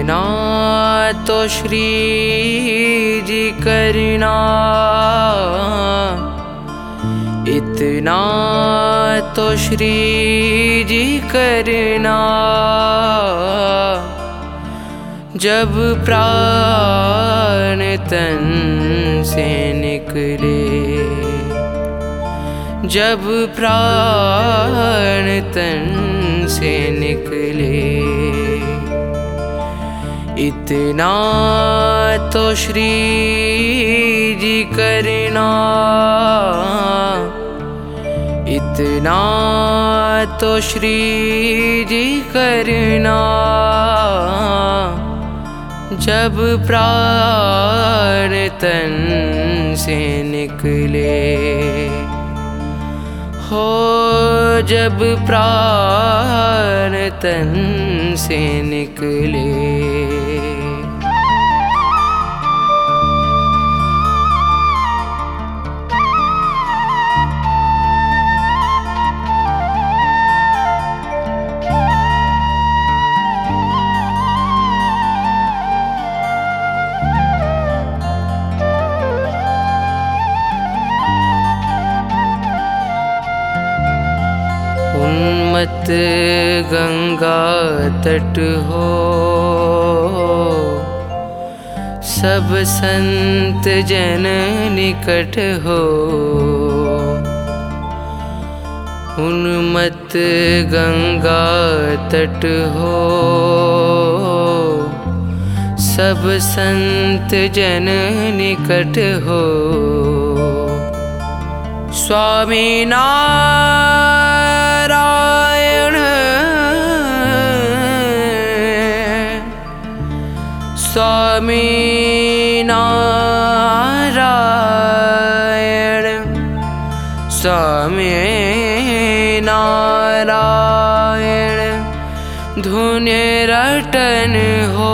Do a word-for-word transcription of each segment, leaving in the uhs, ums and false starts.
इतना तो श्री जी करना, इतना तो श्री जी करना, जब प्राण तन से निकले, जब प्राण तन से निकले। इतना तो श्री जी करना, इतना तो श्री जी करना, जब प्राण तन से निकले, हो जब प्राण तन से निकले। उन्मत्त गंगा तट हो, सब संत जन निकट हो। उन्मत्त गंगा तट हो, सब संत जन निकट हो। स्वामी नारायण, स्वामी नारायण, स्वामी नारायण, धुन रटन हो,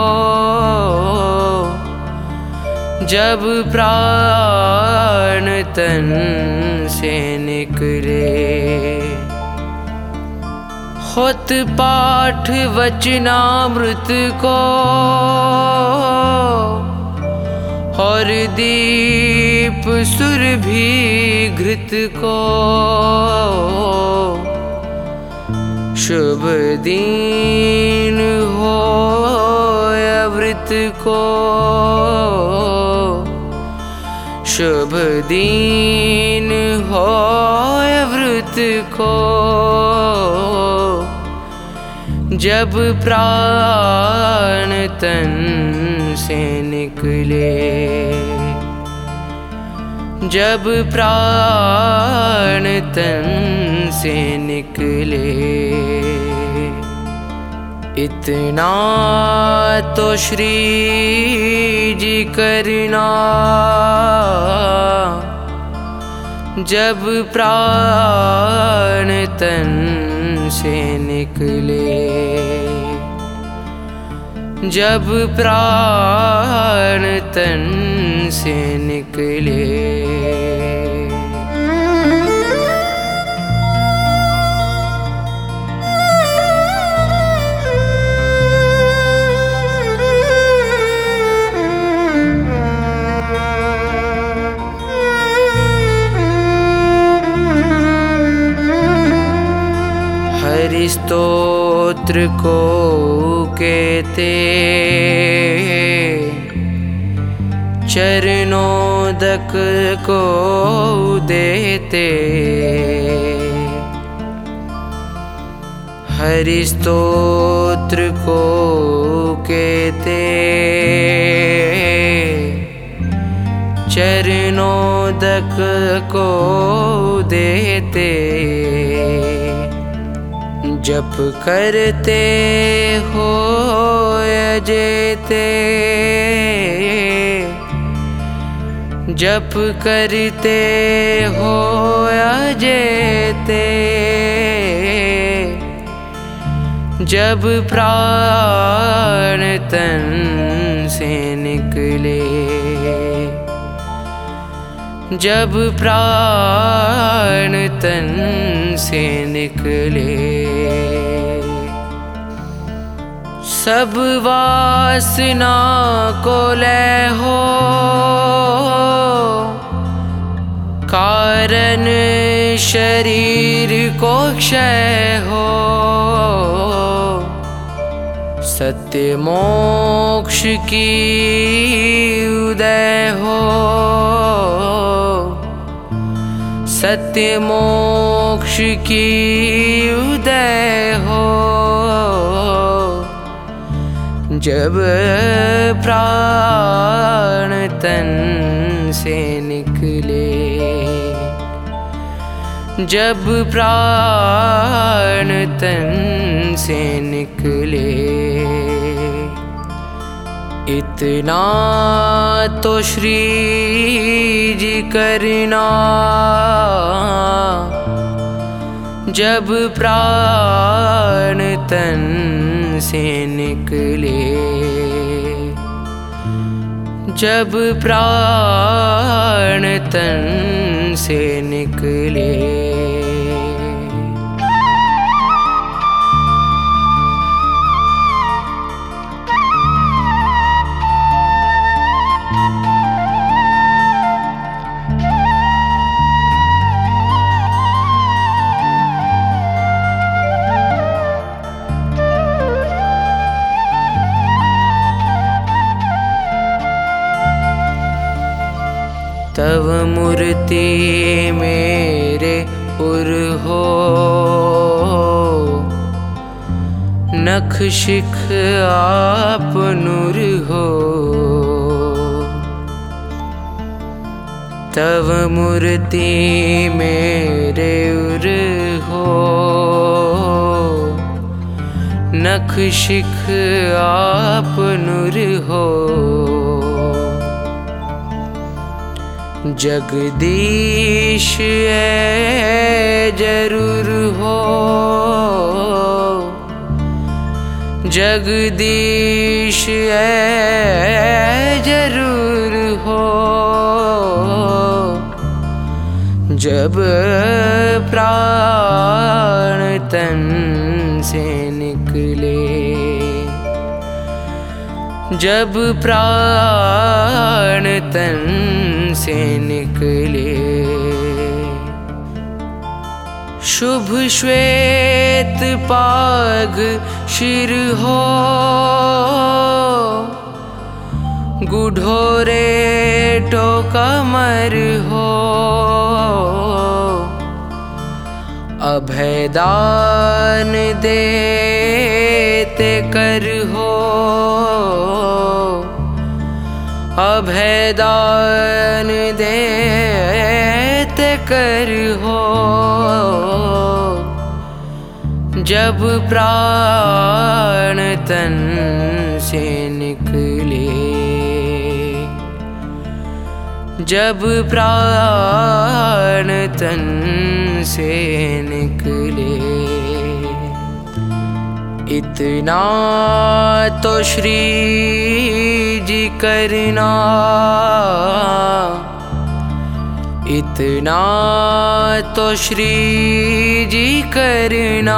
जब प्राण तन से निकले। होत पाठ वचनामृत को, और दीप सुरभि घृत को, शुभ दीन हो अवृत को, शुभ दीन हो अवृत को, जब प्राण तन से निकले, जब प्राण तन से निकले। इतना तो श्री जी करना, जब प्राण तन से निकले, जब प्राण तन से निकले। हरि स्तोत्र को कहते, चरणोदक को देते। हरि स्तोत्र को कहते, चरणोदक को देते। जप करते हो अजेते, जप करते हो अजेते, जब प्राण तन से निकले, जब प्राण तन से निकले। सब वासना को लय हो, कारण शरीर को क्षय हो। सत्य मोक्ष की उदय हो, सत्य मोक्ष की उदय हो। जब प्राण तन से निकले, जब प्राण तन से निकले, इतना तो श्री जी करना। जब प्राण तन से निकले, जब प्राण तन से निकले। तव मूर्ति मेरे उर हो, नख शिख आप नूर हो। तव मूर्ति मेरे उर हो, नख शिख आप नूर हो। जगदीश है जरूर हो, जगदीश है जरूर हो। जब प्राण तन से निकले, जब प्राण तन से निकले। शुभ श्वेत पाग शिर हो, गुढोरे टो कमर हो। अभयदान देते कर हो, अभयदान देते कर हो। जब प्राण तन से निकले, जब प्राण तन से निकले। इतना तो श्री जी करना, इतना तो श्री जी करना।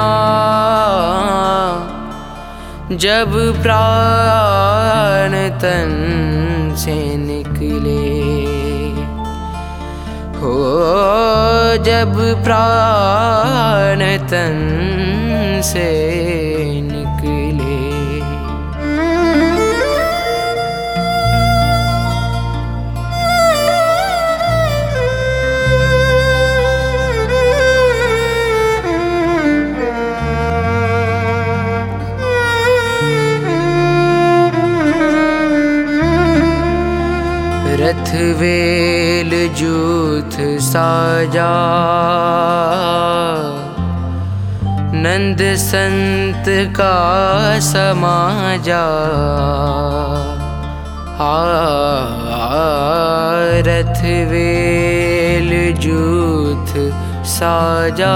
जब प्राण तन से निकले हो, जब प्राण तन से निकले। रथ वेल जूथ साजा, नंद संत का समाजा। आ रथ वेल जूथ साजा,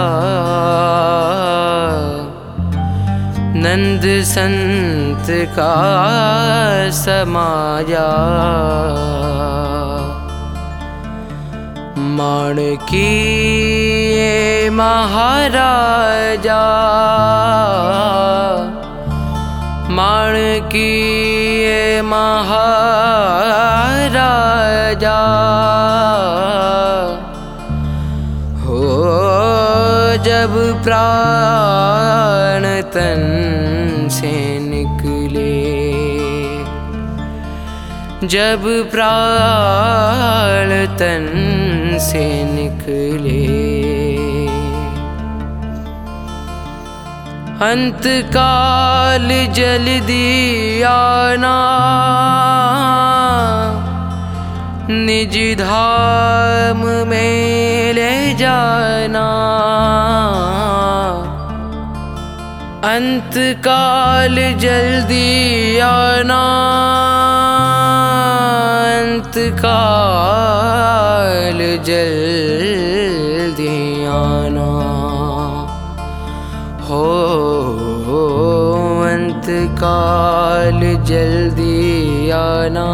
नंद संत का समाजा। माणकी महाराजा, प्राण की ये महाराजा हो, जब प्राण तन से निकले, जब प्राण तन से निकले, अंत काल जल्दी आना, निज धाम में ले जाना। अंत काल जल्दी आना, अंत काल जल्दी आना हो, अंत काल जल्दी आना,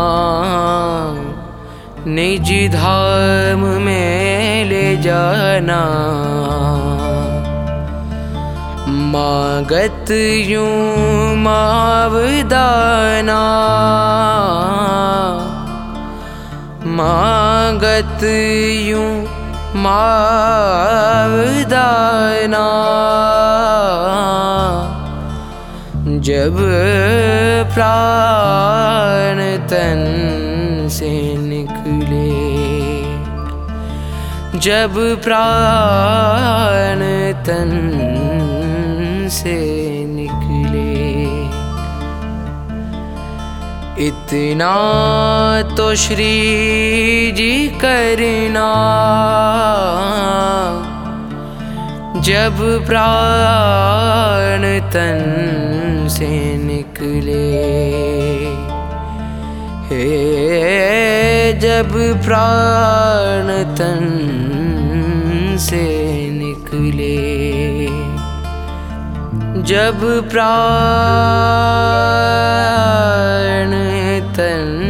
निज धाम में ले जाना। मांगत यूं मावदाना, मांगत यूं मावदाना, जब प्राण तन से निकले, जब प्राण तन से निकले। इतना तो श्री जी करना, जब प्राण तन से निकले, हे जब प्राण तन से निकले, जब प्राण तन